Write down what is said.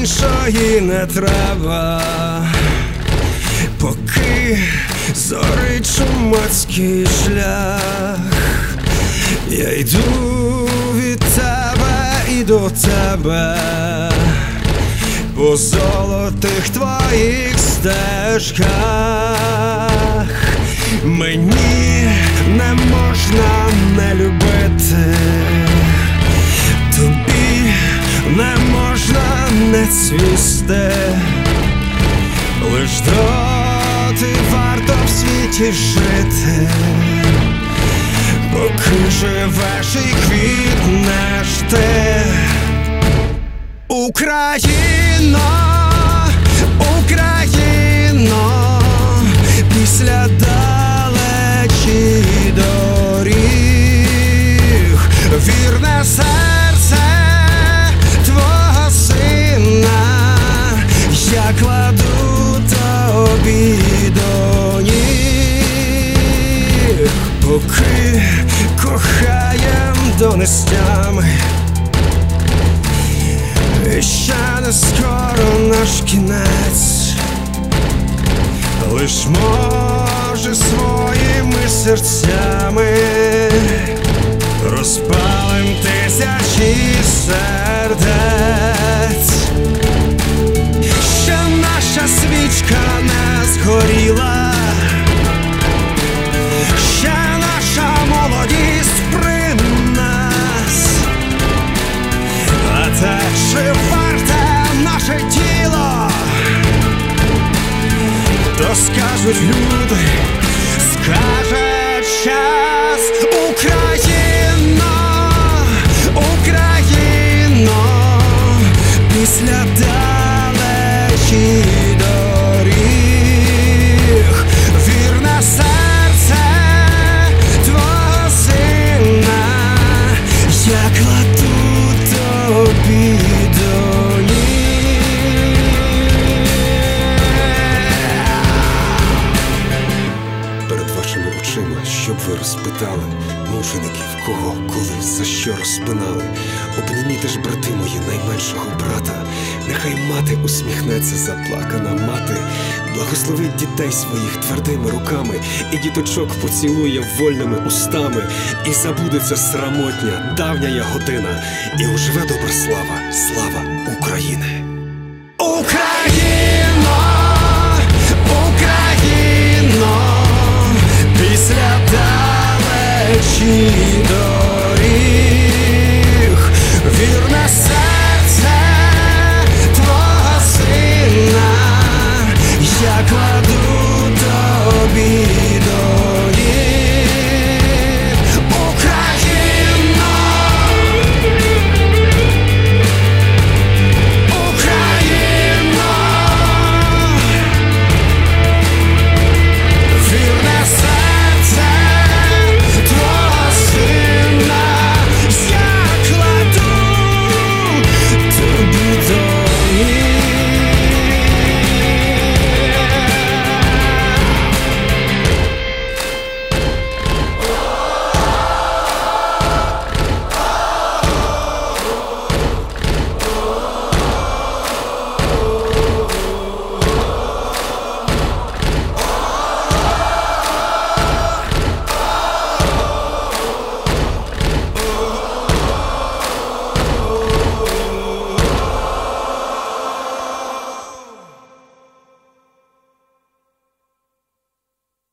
іншої не треба, поки зорить чумацький шлях. Я йду від тебе і до тебе, по золотих твоїх стежках. Мені не можна не любити, тобі не можна не цвісти. Лиш доти варто в світі жити, поки живеш і квітнеш ти. Україно, Україно, після далечі доріг, вірне серце твого сина я кладу тобі до ніг, поки кохаєм донестями. І ще не скоро наш кінець, лиш може своїми серцями розпалим тисячі сердець. Ще наша свічка не згоріла, ще наша молодість при нас, а те, чи варте наше тіло, то скажуть люди, скаже час. Україно, Україно, після далечі доріг, вірне серце твого сина я кладу тобі до ніг. Перед вашими очима, щоб ви розпитали мучеників, кого, коли, за що розпинали. Обніміте ж, брати мої, найменшого брата. Нехай мати усміхнеться, заплакана мати. Благословить дітей своїх твердими руками, і діточок поцілує вольними устами. І забудеться срамотня, давня година, і оживе добра слава, слава